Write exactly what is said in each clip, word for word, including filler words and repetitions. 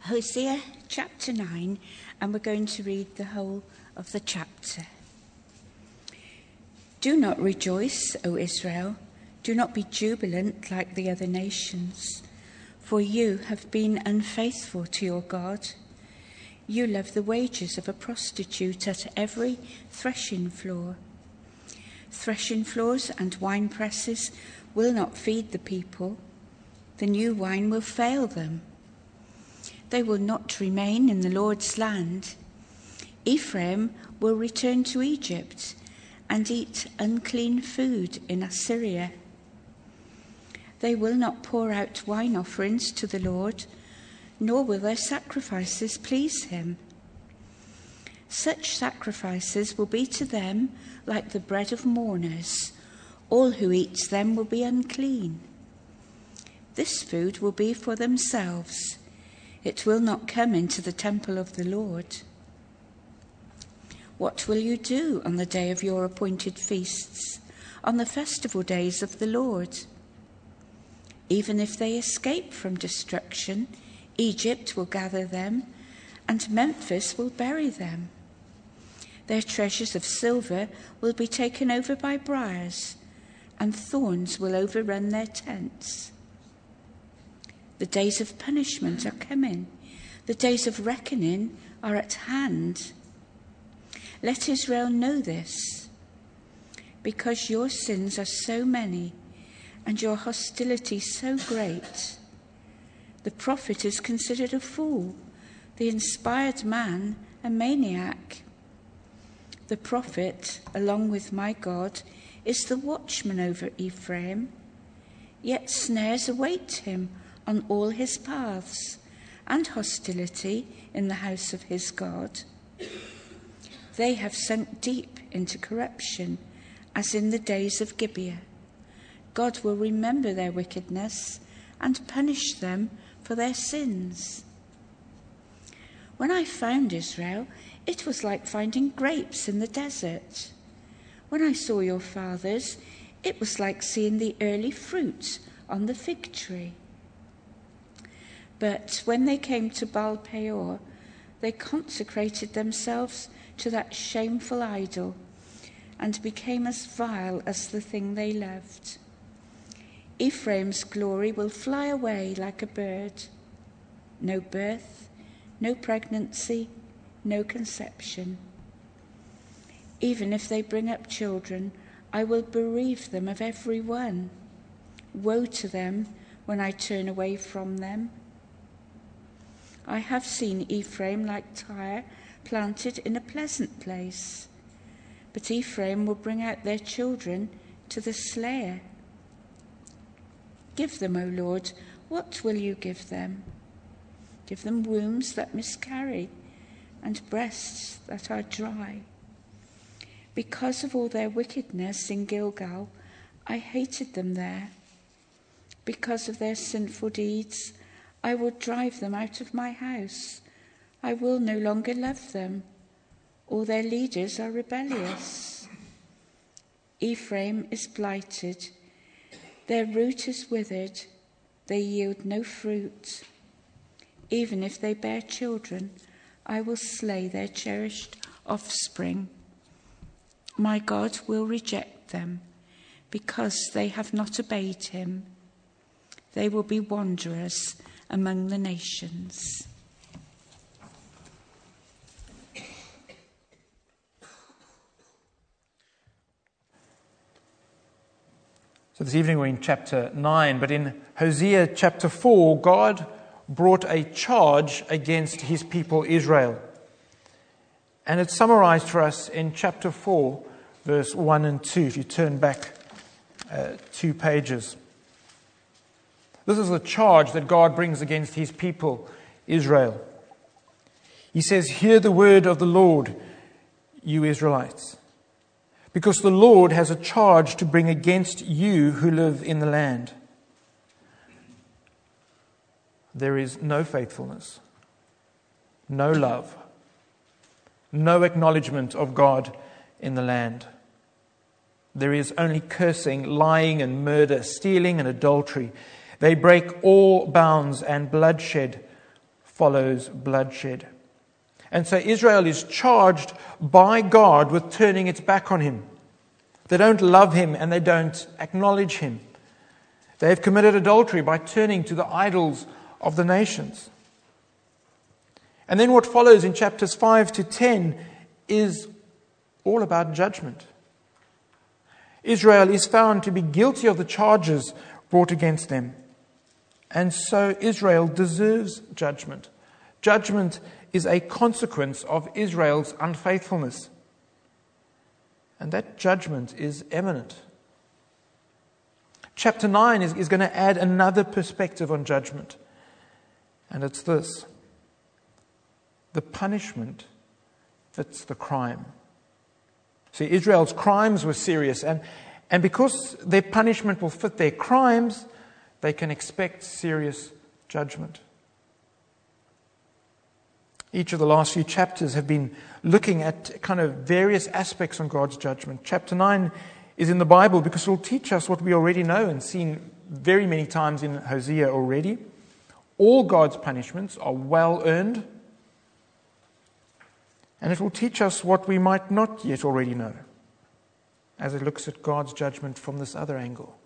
Hosea chapter nine, and we're going to read the whole of the chapter. Do not rejoice, O Israel. Do not be jubilant like the other nations, for you have been unfaithful to your God. You love the wages of a prostitute at every threshing floor. Threshing floors and wine presses will not feed the people. The new wine will fail them. They will not remain in the Lord's land. Ephraim will return to Egypt and eat unclean food in Assyria. They will not pour out wine offerings to the Lord, nor will their sacrifices please him. Such sacrifices will be to them like the bread of mourners. All who eat them will be unclean. This food will be for themselves. It will not come into the temple of the Lord. What will you do on the day of your appointed feasts, on the festival days of the Lord? Even if they escape from destruction, Egypt will gather them, and Memphis will bury them. Their treasures of silver will be taken over by briars, and thorns will overrun their tents. The days of punishment are coming. The days of reckoning are at hand. Let Israel know this. Because your sins are so many and your hostility so great, the prophet is considered a fool, the inspired man a maniac. The prophet, along with my God, is the watchman over Ephraim, yet snares await him on all his paths, and hostility in the house of his God. They have sunk deep into corruption, as in the days of Gibeah. God will remember their wickedness and punish them for their sins. When I found Israel, it was like finding grapes in the desert. When I saw your fathers, it was like seeing the early fruit on the fig tree. But when they came to Baal Peor, they consecrated themselves to that shameful idol and became as vile as the thing they loved. Ephraim's glory will fly away like a bird. No birth, no pregnancy, no conception. Even if they bring up children, I will bereave them of every one. Woe to them when I turn away from them. I have seen Ephraim like Tyre, planted in a pleasant place. But Ephraim will bring out their children to the slayer. Give them, O Lord, what will you give them? Give them wombs that miscarry and breasts that are dry. Because of all their wickedness in Gilgal, I hated them there. Because of their sinful deeds, I will drive them out of my house. I will no longer love them. All their leaders are rebellious. Ephraim is blighted. Their root is withered. They yield no fruit. Even if they bear children, I will slay their cherished offspring. My God will reject them because they have not obeyed him. They will be wanderers among the nations. So this evening we're in chapter nine, but in Hosea chapter four, God brought a charge against his people Israel. And it's summarized for us in chapter four, verse one and two, if you turn back uh, two pages. This is the charge that God brings against his people Israel. He says, "Hear the word of the Lord, you Israelites, because the Lord has a charge to bring against you who live in the land. There is no faithfulness, no love, no acknowledgement of God in the land. There is only cursing, lying and murder, stealing and adultery. They break all bounds, and bloodshed follows bloodshed. And so Israel is charged by God with turning its back on him. They don't love him and they don't acknowledge him. They have committed adultery by turning to the idols of the nations. And then what follows in chapters five to ten is all about judgment. Israel is found to be guilty of the charges brought against them. And so Israel deserves judgment. Judgment is a consequence of Israel's unfaithfulness. And that judgment is imminent. Chapter nine is, is going to add another perspective on judgment. And it's this: the punishment fits the crime. See, Israel's crimes were serious, and, and because their punishment will fit their crimes, they can expect serious judgment. Each of the last few chapters have been looking at kind of various aspects on God's judgment. Chapter nine is in the Bible because it will teach us what we already know and seen very many times in Hosea already. All God's punishments are well earned. And it will teach us what we might not yet already know as it looks at God's judgment from this other angle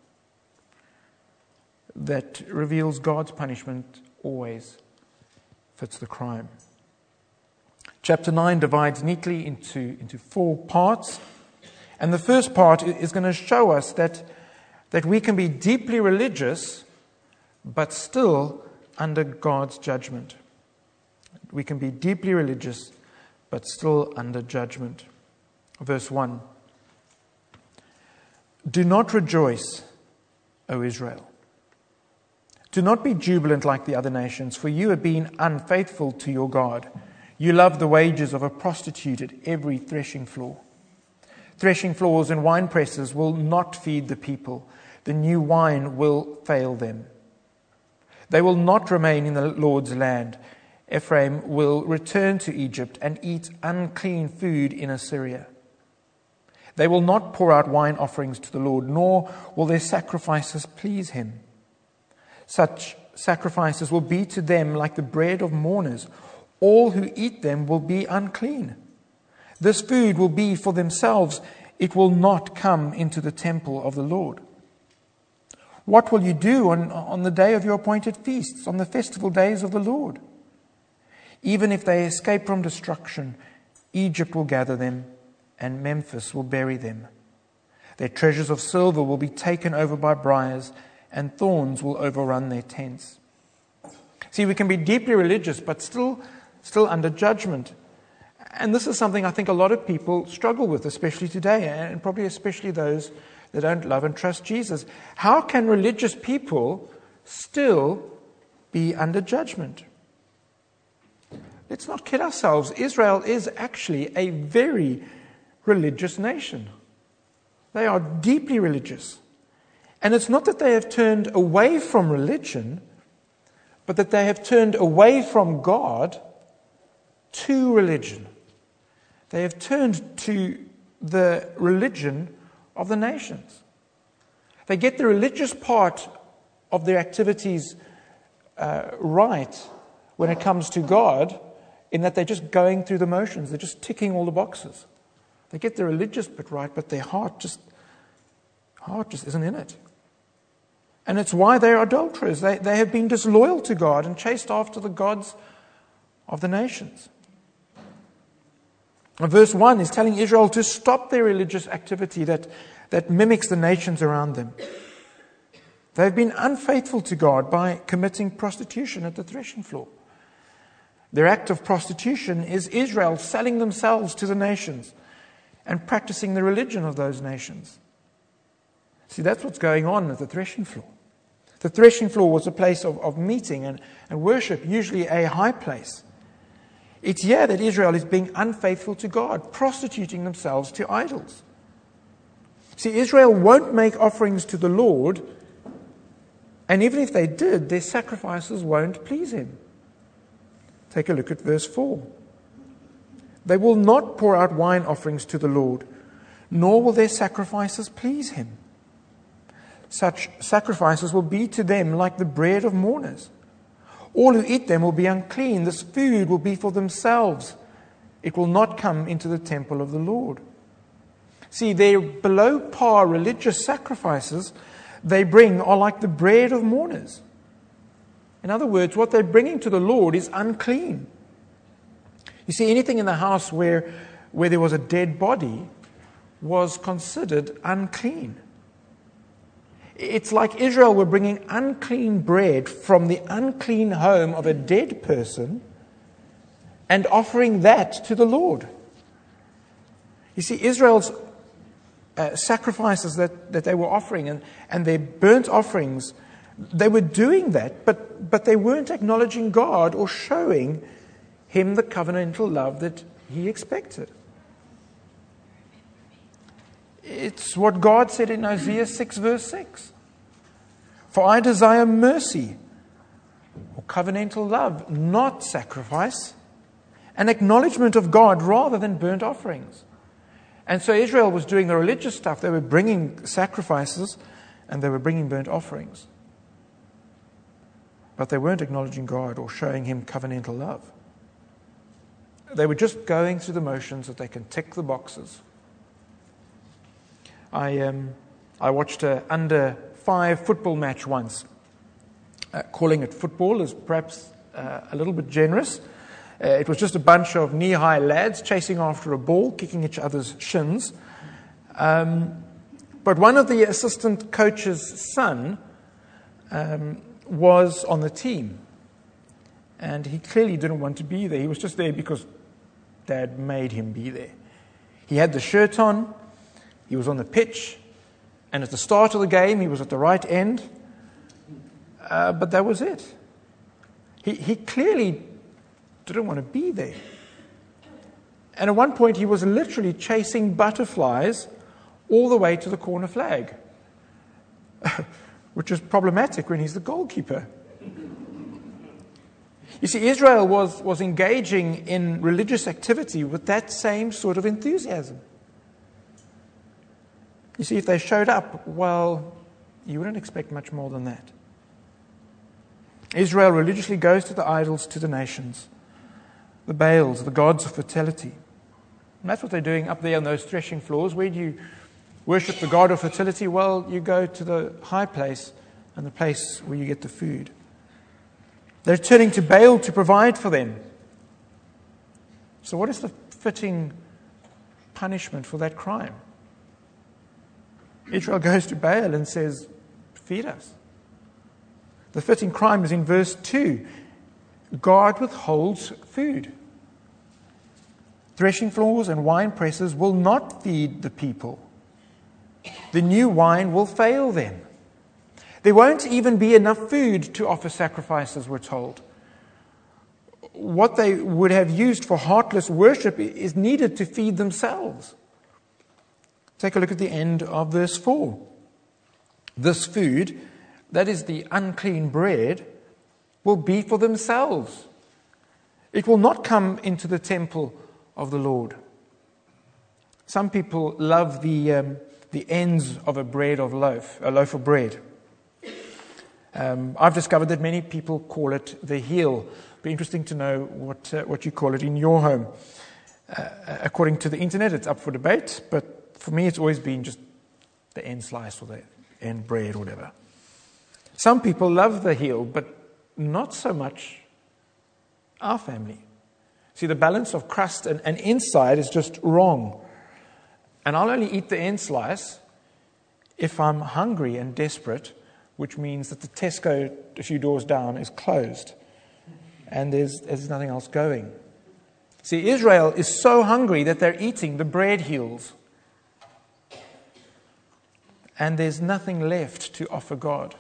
that reveals God's punishment always fits the crime. Chapter nine divides neatly into, into four parts. And the first part is going to show us that, that we can be deeply religious but still under God's judgment. We can be deeply religious but still under judgment. Verse one. Do not rejoice, O Israel. Do not be jubilant like the other nations, for you have been unfaithful to your God. You love the wages of a prostitute at every threshing floor. Threshing floors and wine presses will not feed the people. The new wine will fail them. They will not remain in the Lord's land. Ephraim will return to Egypt and eat unclean food in Assyria. They will not pour out wine offerings to the Lord, nor will their sacrifices please him. Such sacrifices will be to them like the bread of mourners. All who eat them will be unclean. This food will be for themselves. It will not come into the temple of the Lord. What will you do on, on the day of your appointed feasts, on the festival days of the Lord? Even if they escape from destruction, Egypt will gather them, and Memphis will bury them. Their treasures of silver will be taken over by briars, and thorns will overrun their tents. See, we can be deeply religious, but still, still under judgment. And this is something I think a lot of people struggle with, especially today, and probably especially those that don't love and trust Jesus. How can religious people still be under judgment? Let's not kid ourselves. Israel is actually a very religious nation. They are deeply religious. And it's not that they have turned away from religion, but that they have turned away from God to religion. They have turned to the religion of the nations. They get the religious part of their activities uh, right when it comes to God, in that they're just going through the motions. They're just ticking all the boxes. They get the religious bit right, but their heart just, heart just isn't in it. And it's why they're adulterers. They, they have been disloyal to God and chased after the gods of the nations. And verse one is telling Israel to stop their religious activity that, that mimics the nations around them. They've been unfaithful to God by committing prostitution at the threshing floor. Their act of prostitution is Israel selling themselves to the nations and practicing the religion of those nations. See, that's what's going on at the threshing floor. The threshing floor was a place of, of meeting and, and worship, usually a high place. It's here that Israel is being unfaithful to God, prostituting themselves to idols. See, Israel won't make offerings to the Lord, and even if they did, their sacrifices won't please him. Take a look at verse four. They will not pour out wine offerings to the Lord, nor will their sacrifices please him. Such sacrifices will be to them like the bread of mourners. All who eat them will be unclean. This food will be for themselves. It will not come into the temple of the Lord. See, their below par religious sacrifices they bring are like the bread of mourners. In other words, what they're bringing to the Lord is unclean. You see, anything in the house where, where there was a dead body was considered unclean. It's like Israel were bringing unclean bread from the unclean home of a dead person and offering that to the Lord. You see, Israel's uh, sacrifices that, that they were offering and, and their burnt offerings, they were doing that, but, but they weren't acknowledging God or showing Him the covenantal love that He expected. It's what God said in Hosea six verse six. For I desire mercy, or covenantal love, not sacrifice, an acknowledgement of God rather than burnt offerings. And so Israel was doing the religious stuff. They were bringing sacrifices and they were bringing burnt offerings. But they weren't acknowledging God or showing Him covenantal love. They were just going through the motions that they can tick the boxes. I um, I watched an under five football match once. Uh, calling it football is perhaps uh, a little bit generous. Uh, it was just a bunch of knee-high lads chasing after a ball, kicking each other's shins. Um, but one of the assistant coach's son um, was on the team. And he clearly didn't want to be there. He was just there because Dad made him be there. He had the shirt on. He was on the pitch, and at the start of the game, he was at the right end. Uh, but that was it. He, he clearly didn't want to be there. And at one point, he was literally chasing butterflies all the way to the corner flag, which is problematic when he's the goalkeeper. You see, Israel was, was engaging in religious activity with that same sort of enthusiasm. You see, if they showed up, well, you wouldn't expect much more than that. Israel religiously goes to the idols, to the nations, the Baals, the gods of fertility. And that's what they're doing up there on those threshing floors. Where do you worship the god of fertility? Well, you go to the high place and the place where you get the food. They're turning to Baal to provide for them. So what is the fitting punishment for that crime? Israel goes to Baal and says, feed us. The fitting crime is in verse two. God withholds food. Threshing floors and wine presses will not feed the people. The new wine will fail them. There won't even be enough food to offer sacrifices, we're told. What they would have used for heartless worship is needed to feed themselves. Take a look at the end of verse four. This food, that is the unclean bread, will be for themselves. It will not come into the temple of the Lord. Some people love the um, the ends of a bread of loaf, a loaf of bread. Um, I've discovered that many people call it the heel. It'd be interesting to know what uh, what you call it in your home. Uh, according to the internet, it's up for debate, but for me, it's always been just the end slice or the end bread or whatever. Some people love the heel, but not so much our family. See, the balance of crust and, and inside is just wrong. And I'll only eat the end slice if I'm hungry and desperate, which means that the Tesco a few doors down is closed and there's, there's nothing else going. See, Israel is so hungry that they're eating the bread heels. And there's nothing left to offer God.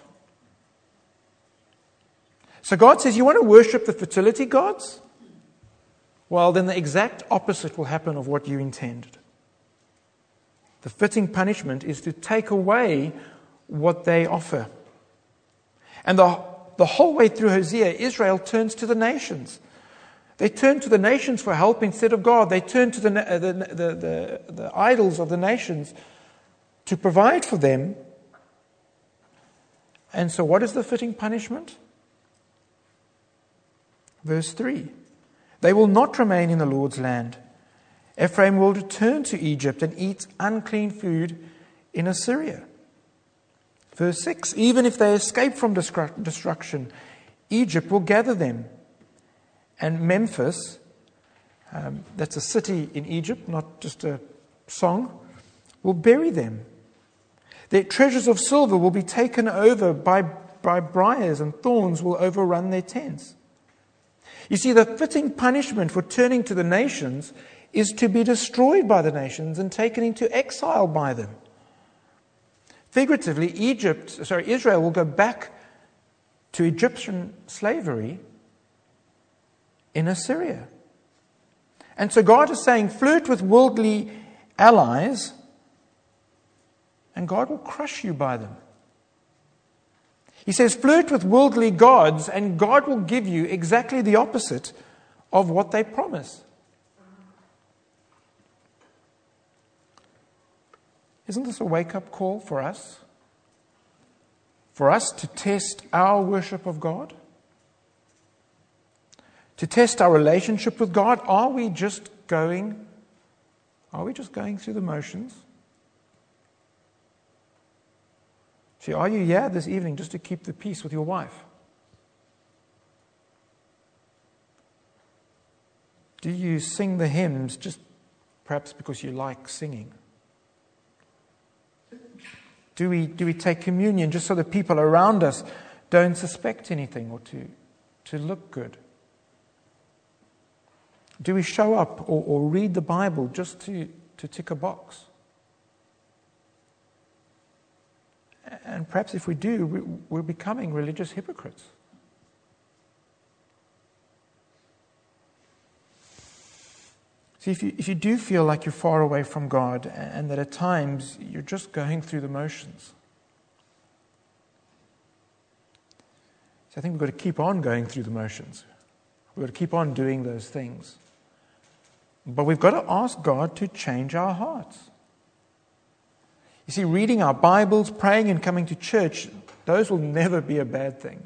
So God says, you want to worship the fertility gods? Well, then the exact opposite will happen of what you intended. The fitting punishment is to take away what they offer. And the, the whole way through Hosea, Israel turns to the nations. They turn to the nations for help instead of God. They turn to the, the, the, the, the idols of the nations to provide for them. And so what is the fitting punishment? Verse three. They will not remain in the Lord's land. Ephraim will return to Egypt and eat unclean food in Assyria. Verse six. Even if they escape from destruction, Egypt will gather them. And Memphis, um, that's a city in Egypt, not just a song, will bury them. Their treasures of silver will be taken over by, by briars, and thorns will overrun their tents. You see, the fitting punishment for turning to the nations is to be destroyed by the nations and taken into exile by them. Figuratively, Egypt, sorry, Israel will go back to Egyptian slavery in Assyria. And so God is saying, flirt with worldly allies, and God will crush you by them. He says, flirt with worldly gods, and God will give you exactly the opposite of what they promise. Isn't this a wake-up call for us? For us to test our worship of God? To test our relationship with God? Are we just going, are we just going through the motions? See, are you here this evening just to keep the peace with your wife? Do you sing the hymns just perhaps because you like singing? Do we, do we take communion just so the people around us don't suspect anything or to, to look good? Do we show up or, or read the Bible just to, to tick a box? And perhaps if we do, we, we're becoming religious hypocrites. See, if you, if you do feel like you're far away from God and that at times you're just going through the motions, so I think we've got to keep on going through the motions. We've got to keep on doing those things. But we've got to ask God to change our hearts. You see, reading our Bibles, praying and coming to church, those will never be a bad thing.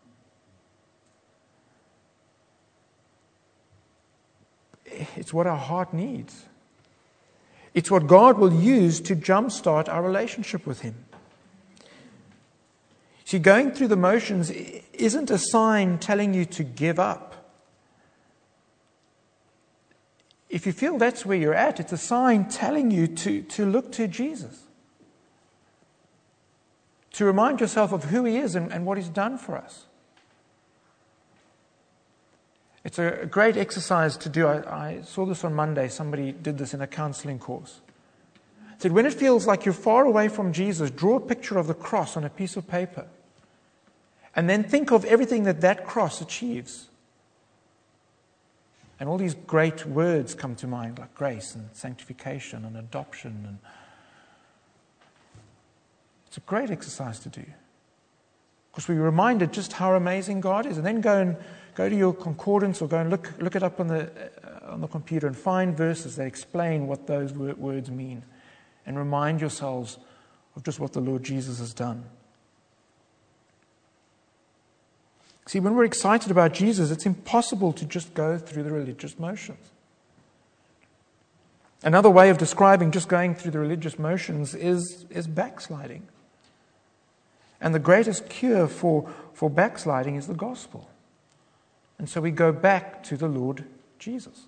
It's what our heart needs. It's what God will use to jumpstart our relationship with Him. See, going through the motions isn't a sign telling you to give up. If you feel that's where you're at, it's a sign telling you to, to look to Jesus. To remind yourself of who He is and, and what He's done for us. It's a great exercise to do. I, I saw this on Monday. Somebody did this in a counseling course. It said, when it feels like you're far away from Jesus, draw a picture of the cross on a piece of paper. And then think of everything that that cross achieves. And all these great words come to mind, like grace and sanctification and adoption. And it's a great exercise to do. Because we're reminded just how amazing God is. And then go and go to your concordance or go and look look it up on the uh, on the computer and find verses that explain what those words mean. And remind yourselves of just what the Lord Jesus has done. See, when we're excited about Jesus, it's impossible to just go through the religious motions. Another way of describing just going through the religious motions is, is backsliding. And the greatest cure for, for backsliding is the gospel. And so we go back to the Lord Jesus.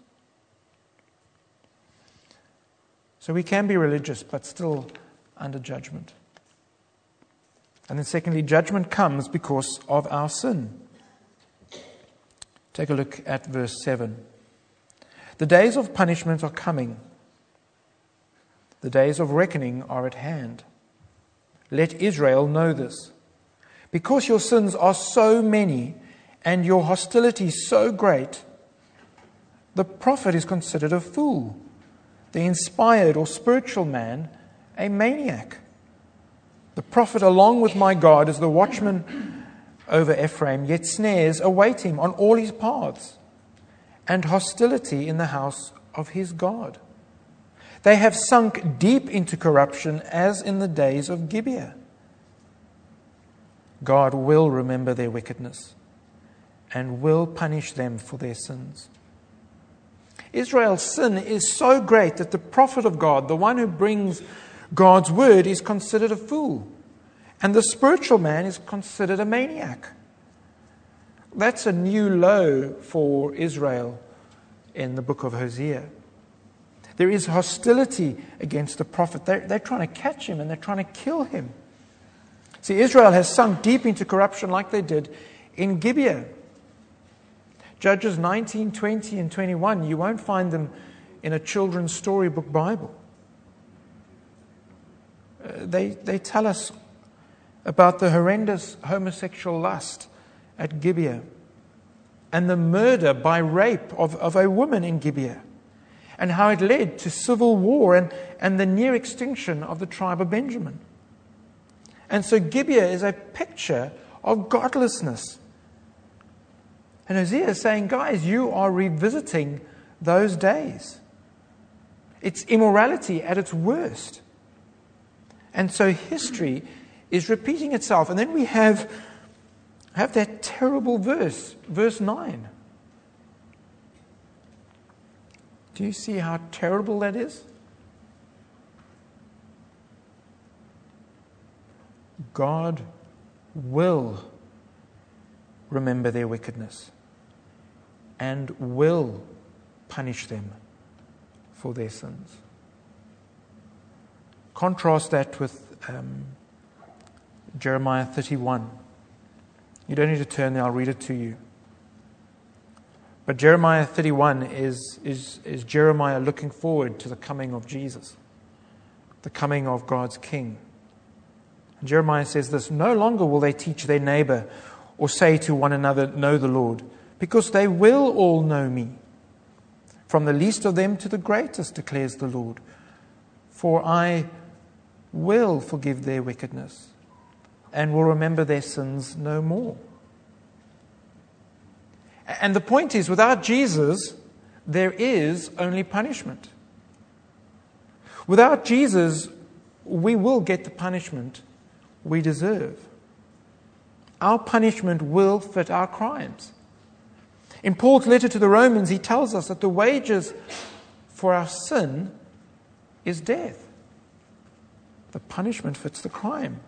So we can be religious, but still under judgment. And then secondly, judgment comes because of our sin. Take a look at verse seven. The days of punishment are coming. The days of reckoning are at hand. Let Israel know this. Because your sins are so many and your hostility so great, the prophet is considered a fool, the inspired or spiritual man a maniac. The prophet, along with my God, is the watchman over Ephraim, yet snares await him on all his paths, and hostility in the house of his God. They have sunk deep into corruption as in the days of Gibeah. God will remember their wickedness and will punish them for their sins. Israel's sin is so great that the prophet of God, the one who brings God's word, is considered a fool. And the spiritual man is considered a maniac. That's a new low for Israel in the book of Hosea. There is hostility against the prophet. They're, they're trying to catch him and they're trying to kill him. See, Israel has sunk deep into corruption like they did in Gibeah. Judges nineteen, twenty, and twenty-one, you won't find them in a children's storybook Bible. Uh, they, they tell us about the horrendous homosexual lust at Gibeah and the murder by rape of, of a woman in Gibeah, and how it led to civil war and, and the near extinction of the tribe of Benjamin. And so Gibeah is a picture of godlessness. And Hosea is saying, guys, you are revisiting those days. It's immorality at its worst. And so history is repeating itself. And then we have, have that terrible verse, verse nine. Do you see how terrible that is? God will remember their wickedness and will punish them for their sins. Contrast that with um, Jeremiah thirty-one. You don't need to turn there, I'll read it to you. But Jeremiah thirty-one is, is, is Jeremiah looking forward to the coming of Jesus, the coming of God's King. And Jeremiah says this, "No longer will they teach their neighbor or say to one another, 'Know the Lord,' because they will all know me. From the least of them to the greatest, declares the Lord. For I will forgive their wickedness and will remember their sins no more." And the point is, without Jesus, there is only punishment. Without Jesus, we will get the punishment we deserve. Our punishment will fit our crimes. In Paul's letter to the Romans, he tells us that the wages for our sin is death. The punishment fits the crime.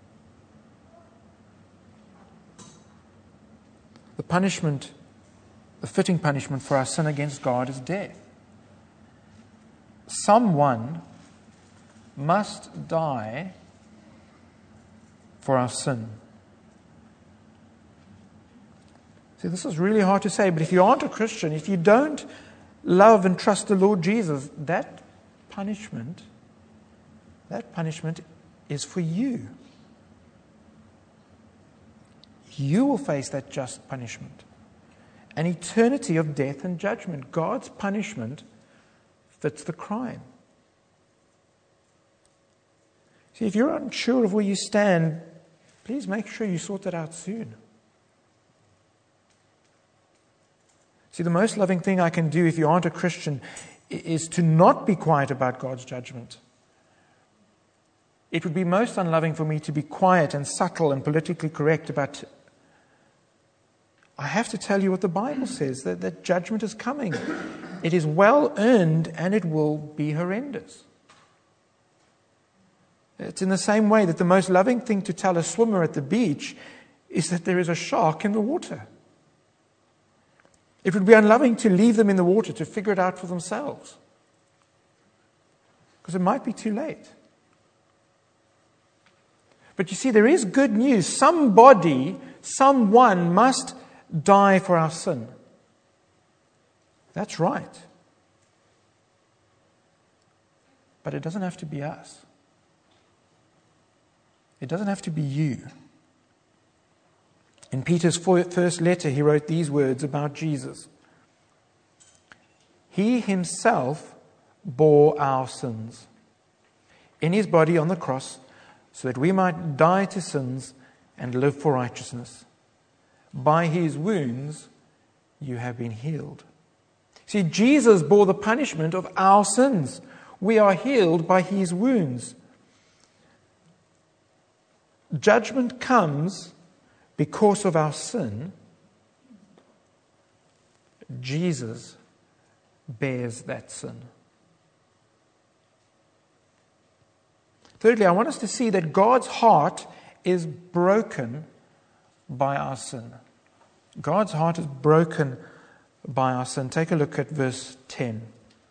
The punishment, the fitting punishment for our sin against God is death. Someone must die for our sin. See, this is really hard to say, but if you aren't a Christian, if you don't love and trust the Lord Jesus, that punishment, that punishment is for you. You will face that just punishment. An eternity of death and judgment. God's punishment fits the crime. See, if you're unsure of where you stand, please make sure you sort that out soon. See, the most loving thing I can do if you aren't a Christian is to not be quiet about God's judgment. It would be most unloving for me to be quiet and subtle and politically correct about. I have to tell you what the Bible says, that, that judgment is coming. It is well earned and it will be horrendous. It's in the same way that the most loving thing to tell a swimmer at the beach is that there is a shark in the water. It would be unloving to leave them in the water to figure it out for themselves, because it might be too late. But you see, there is good news. Somebody, someone must die for our sin. That's right. But it doesn't have to be us. It doesn't have to be you. In Peter's first letter, he wrote these words about Jesus. He himself bore our sins in his body on the cross, so that we might die to sins and live for righteousness. By his wounds you have been healed. See, Jesus bore the punishment of our sins. We are healed by his wounds. Judgment comes because of our sin, Jesus bears that sin. Thirdly, I want us to see that God's heart is broken by our sin. God's heart is broken by our sin. Take a look at verse ten.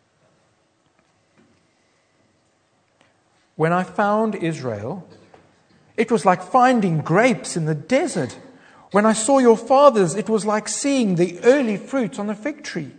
When I found Israel, it was like finding grapes in the desert. When I saw your fathers, it was like seeing the early fruit on the fig tree.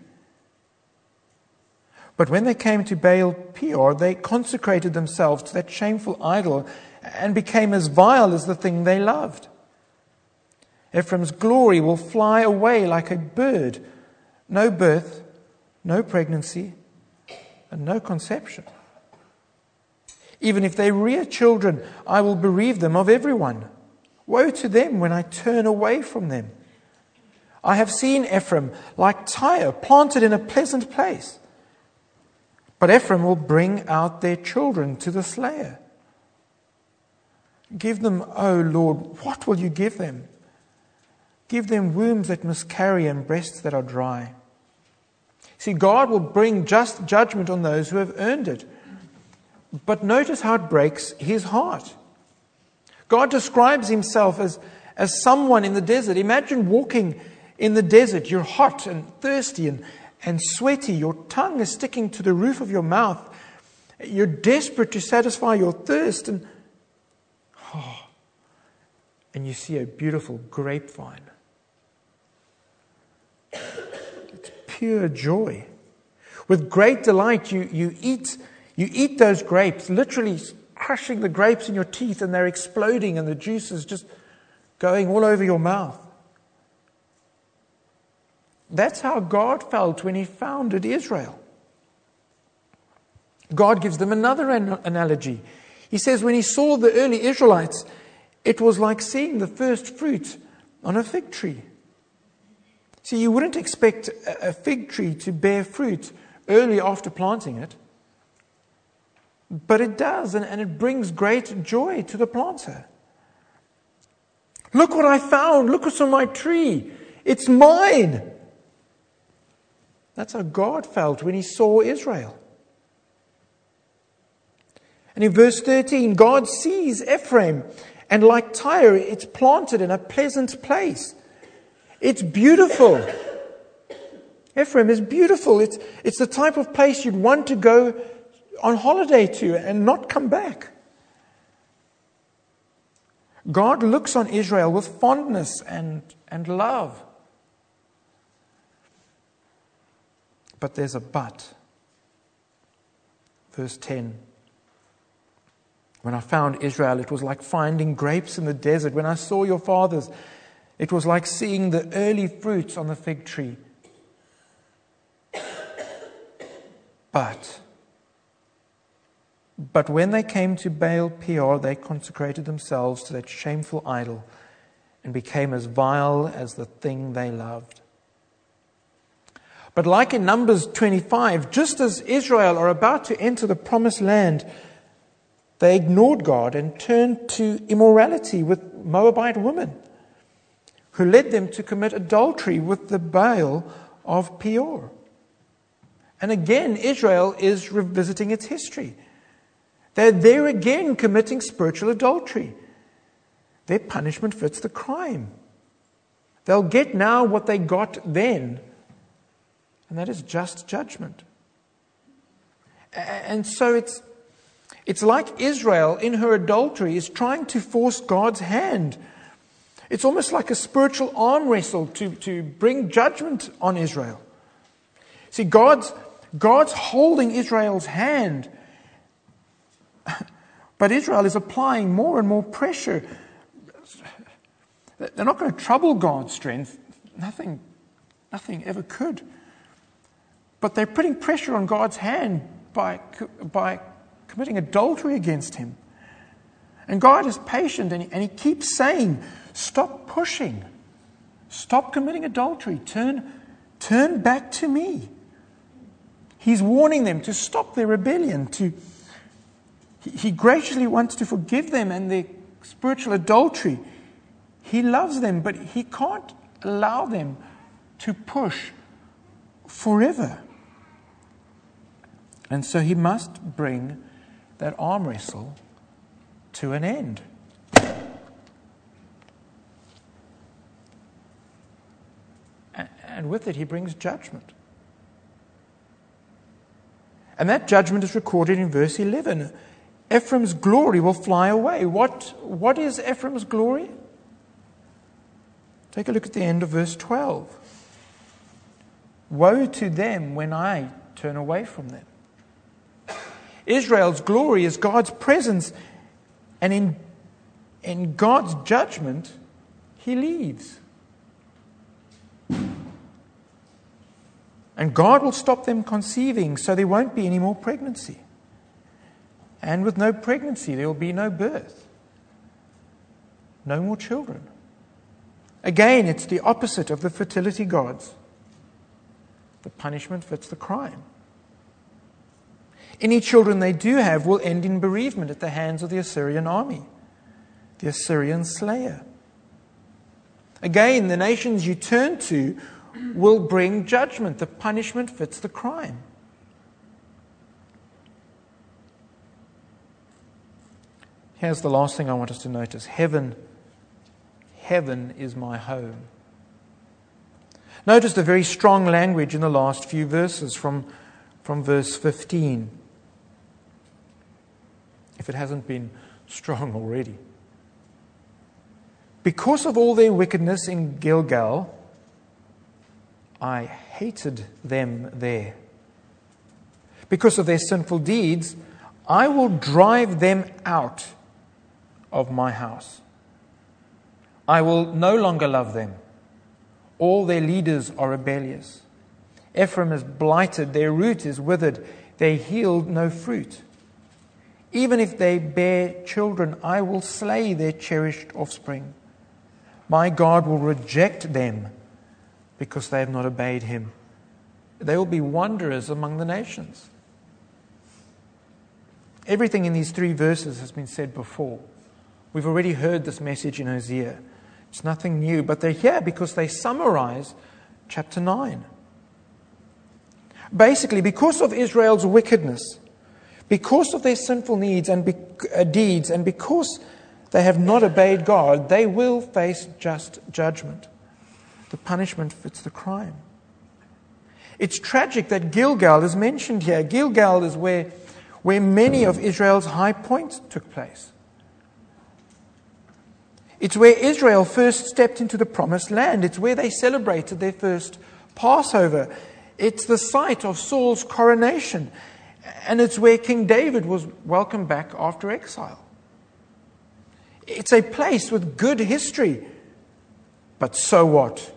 But when they came to Baal Peor, they consecrated themselves to that shameful idol and became as vile as the thing they loved. Ephraim's glory will fly away like a bird. No birth, no pregnancy, and no conception. Even if they rear children, I will bereave them of everyone. Woe to them when I turn away from them. I have seen Ephraim like Tyre, planted in a pleasant place. But Ephraim will bring out their children to the slayer. Give them, O Lord, what will you give them? Give them wombs that miscarry and breasts that are dry. See, God will bring just judgment on those who have earned it. But notice how it breaks his heart. God describes himself as, as someone in the desert. Imagine walking in the desert. You're hot and thirsty and, and sweaty. Your tongue is sticking to the roof of your mouth. You're desperate to satisfy your thirst. And, oh, and you see a beautiful grapevine. It's pure joy. With great delight, you, you eat You eat those grapes, literally crushing the grapes in your teeth, and they're exploding and the juice is just going all over your mouth. That's how God felt when he founded Israel. God gives them another an- analogy. He says when he saw the early Israelites, it was like seeing the first fruit on a fig tree. See, you wouldn't expect a fig tree to bear fruit early after planting it. But it does, and, and it brings great joy to the planter. Look what I found. Look what's on my tree. It's mine. That's how God felt when he saw Israel. And in verse thirteen, God sees Ephraim, and like Tyre, it's planted in a pleasant place. It's beautiful. Ephraim is beautiful. It's, it's the type of place you'd want to go on holiday to and not come back. God looks on Israel with fondness and, and love. But there's a but. Verse ten. When I found Israel, it was like finding grapes in the desert. When I saw your fathers, it was like seeing the early fruits on the fig tree. But, but when they came to Baal Peor, they consecrated themselves to that shameful idol and became as vile as the thing they loved. But like in Numbers twenty-five, just as Israel are about to enter the promised land, they ignored God and turned to immorality with Moabite women, who led them to commit adultery with the Baal of Peor. And again, Israel is revisiting its history. They're there again committing spiritual adultery. Their punishment fits the crime. They'll get now what they got then, and that is just judgment. And so it's it's like Israel in her adultery is trying to force God's hand. It's almost like a spiritual arm wrestle to, to bring judgment on Israel. See, God's God's holding Israel's hand, but Israel is applying more and more pressure. They're not going to trouble God's strength. Nothing, nothing ever could. But they're putting pressure on God's hand by, by committing adultery against him. And God is patient, and he, and he keeps saying, stop pushing. Stop committing adultery. Turn, turn back to me. He's warning them to stop their rebellion. To, he, he graciously wants to forgive them and their spiritual adultery. He loves them, but he can't allow them to push forever. And so he must bring that arm wrestle to an end. And with it, he brings judgment. And that judgment is recorded in verse eleven. Ephraim's glory will fly away. What, what is Ephraim's glory? Take a look at the end of verse twelve. Woe to them when I turn away from them. Israel's glory is God's presence, and in, in God's judgment, he leaves. And God will stop them conceiving, so there won't be any more pregnancy. And with no pregnancy, there will be no birth. No more children. Again, it's the opposite of the fertility gods. The punishment fits the crime. Any children they do have will end in bereavement at the hands of the Assyrian army, the Assyrian slayer. Again, the nations you turn to will bring judgment. The punishment fits the crime. Here's the last thing I want us to notice. Heaven, heaven is my home. Notice the very strong language in the last few verses from, from verse fifteen. If it hasn't been strong already. Because of all their wickedness in Gilgal, I hated them there. Because of their sinful deeds, I will drive them out of my house. I will no longer love them. All their leaders are rebellious. Ephraim is blighted, their root is withered, they yield no fruit. Even if they bear children, I will slay their cherished offspring. My God will reject them because they have not obeyed him. They will be wanderers among the nations. Everything in these three verses has been said before. We've already heard this message in Hosea. It's nothing new, but they're here because they summarize chapter nine. Basically, because of Israel's wickedness, because of their sinful needs and be, uh, deeds, and because they have not obeyed God, they will face just judgment. The punishment fits the crime. It's tragic that Gilgal is mentioned here. Gilgal is where, where many of Israel's high points took place. It's where Israel first stepped into the promised land. It's where they celebrated their first Passover. It's the site of Saul's coronation. And it's where King David was welcomed back after exile. It's a place with good history. But so what?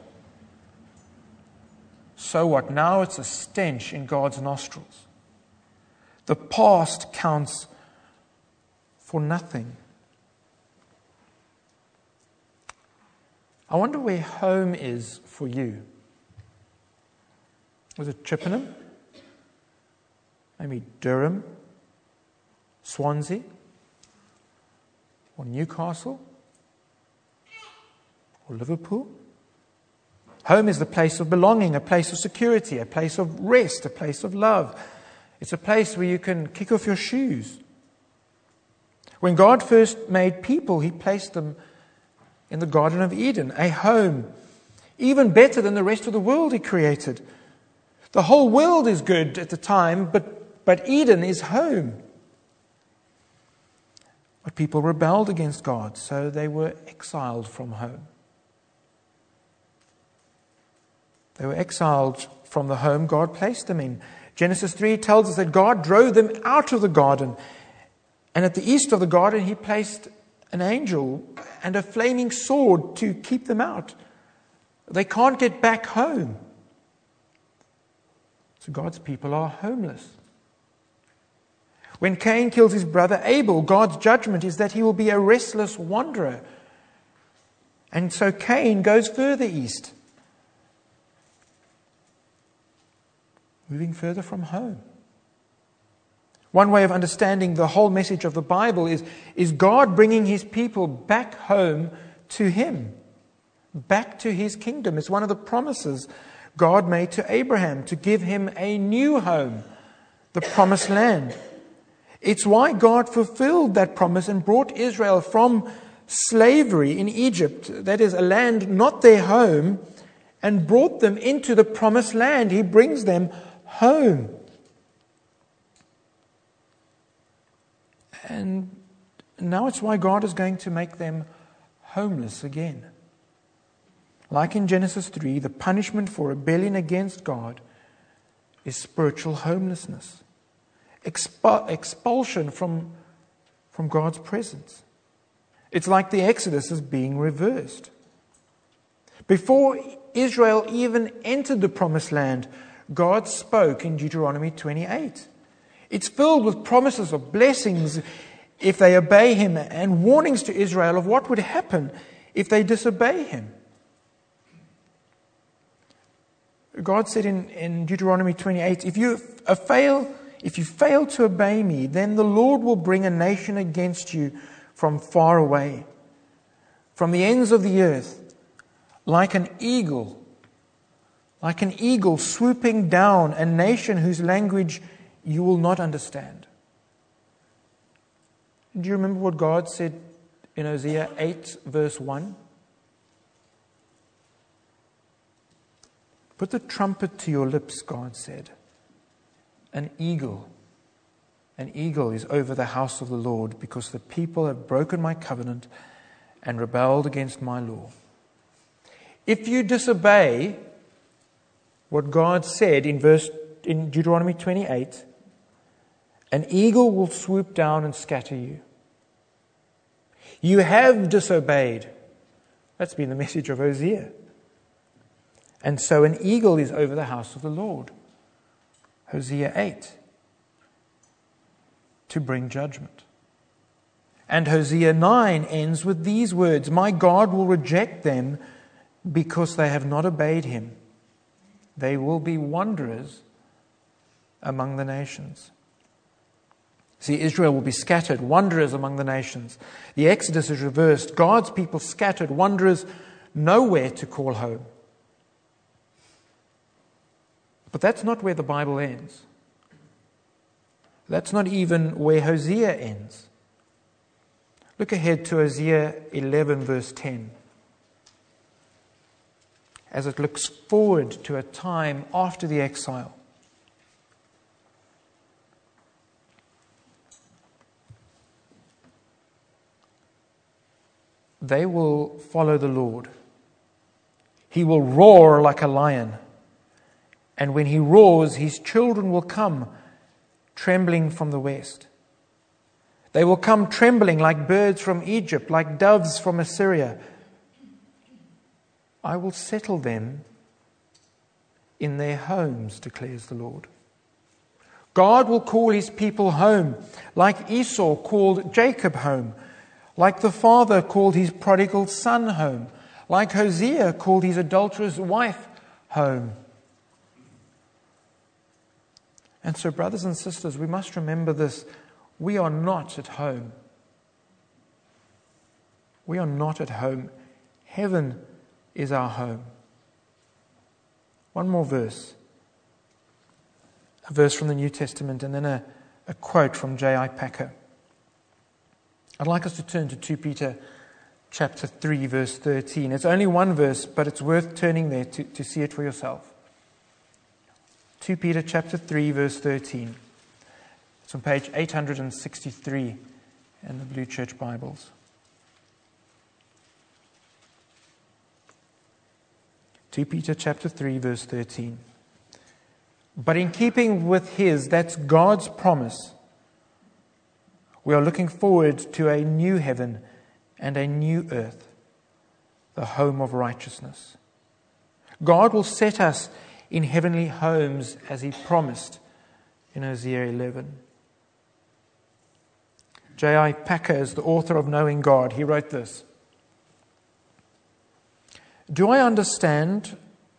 So what? Now it's a stench in God's nostrils. The past counts for nothing. I wonder where home is for you. Was it Chippenham? Maybe Durham? Swansea? Or Newcastle? Or Liverpool? Home is the place of belonging, a place of security, a place of rest, a place of love. It's a place where you can kick off your shoes. When God first made people, he placed them in the Garden of Eden, a home, even better than the rest of the world he created. The whole world is good at the time, but, but Eden is home. But people rebelled against God, so they were exiled from home. They were exiled from the home God placed them in. Genesis three tells us that God drove them out of the garden. And at the east of the garden, he placed an angel and a flaming sword to keep them out. They can't get back home. So God's people are homeless. When Cain kills his brother Abel, God's judgment is that he will be a restless wanderer. And so Cain goes further east, moving further from home. One way of understanding the whole message of the Bible is, is God bringing his people back home to him, back to his kingdom. It's one of the promises God made to Abraham to give him a new home, the promised land. It's why God fulfilled that promise and brought Israel from slavery in Egypt, that is, a land not their home, and brought them into the promised land. He brings them home. And now it's why God is going to make them homeless again. Like in Genesis three, the punishment for rebellion against God is spiritual homelessness. Expu- expulsion from, from God's presence. It's like the Exodus is being reversed. Before Israel even entered the promised land, God spoke in Deuteronomy twenty-eight. It's filled with promises of blessings if they obey Him and warnings to Israel of what would happen if they disobey Him. God said in, in Deuteronomy twenty-eight, if you uh, fail, if you fail to obey me, then the Lord will bring a nation against you from far away, from the ends of the earth, like an eagle, like an eagle swooping down, a nation whose language you will not understand. Do you remember what God said in Hosea eight, verse one? Put the trumpet to your lips, God said. An eagle, an eagle is over the house of the Lord, because the people have broken my covenant and rebelled against my law. If you disobey what God said in verse in Deuteronomy twenty-eight, an eagle will swoop down and scatter you. You have disobeyed. That's been the message of Hosea. And so an eagle is over the house of the Lord. Hosea eight. To bring judgment. And Hosea nine ends with these words, my God will reject them because they have not obeyed Him. They will be wanderers among the nations. See, Israel will be scattered, wanderers among the nations. The Exodus is reversed. God's people scattered, wanderers nowhere to call home. But that's not where the Bible ends. That's not even where Hosea ends. Look ahead to Hosea eleven, verse ten. As it looks forward to a time after the exile. They will follow the Lord. He will roar like a lion. And when He roars, His children will come trembling from the west. They will come trembling like birds from Egypt, like doves from Assyria. I will settle them in their homes, declares the Lord. God will call His people home, like Esau called Jacob home, like the father called his prodigal son home, like Hosea called his adulterous wife home. And so, brothers and sisters, we must remember this. We are not at home. We are not at home. Heaven is our home. One more verse. A verse from the New Testament and then a, a quote from J I Packer. I'd like us to turn to Second Peter chapter three, verse thirteen. It's only one verse, but it's worth turning there to, to see it for yourself. Second Peter chapter three, verse thirteen. It's on page eight hundred sixty-three in the Blue Church Bibles. Second Peter chapter three, verse thirteen. But in keeping with His, that's God's promise, we are looking forward to a new heaven and a new earth, the home of righteousness. God will set us in heavenly homes as He promised in Hosea eleven. J I Packer is the author of Knowing God. He wrote this. Do I understand,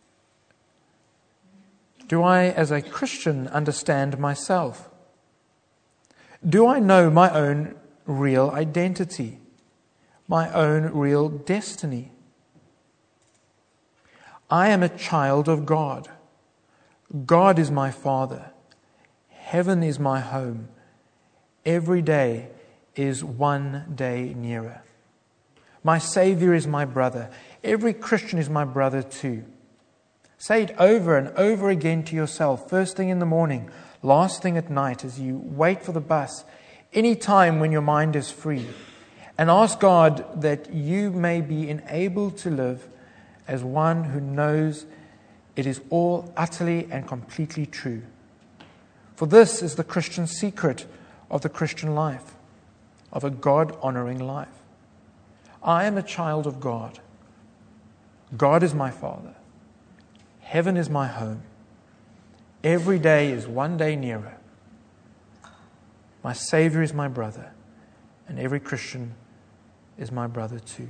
do I as a Christian understand myself? Do I know my own real identity, my own real destiny? I am a child of God. God is my Father. Heaven is my home. Every day is one day nearer. My Savior is my brother. Every Christian is my brother too. Say it over and over again to yourself, first thing in the morning, last thing at night, as you wait for the bus, any time when your mind is free. And ask God that you may be enabled to live as one who knows it is all utterly and completely true. For this is the Christian secret of the Christian life, of a God-honoring life. I am a child of God. God is my Father. Heaven is my home. Every day is one day nearer. My Savior is my brother, and every Christian is my brother too.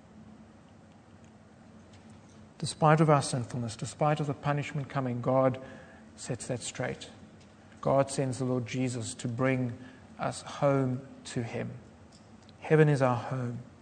Despite of our sinfulness, despite of the punishment coming, God sets that straight. God sends the Lord Jesus to bring us home to Him. Heaven is our home.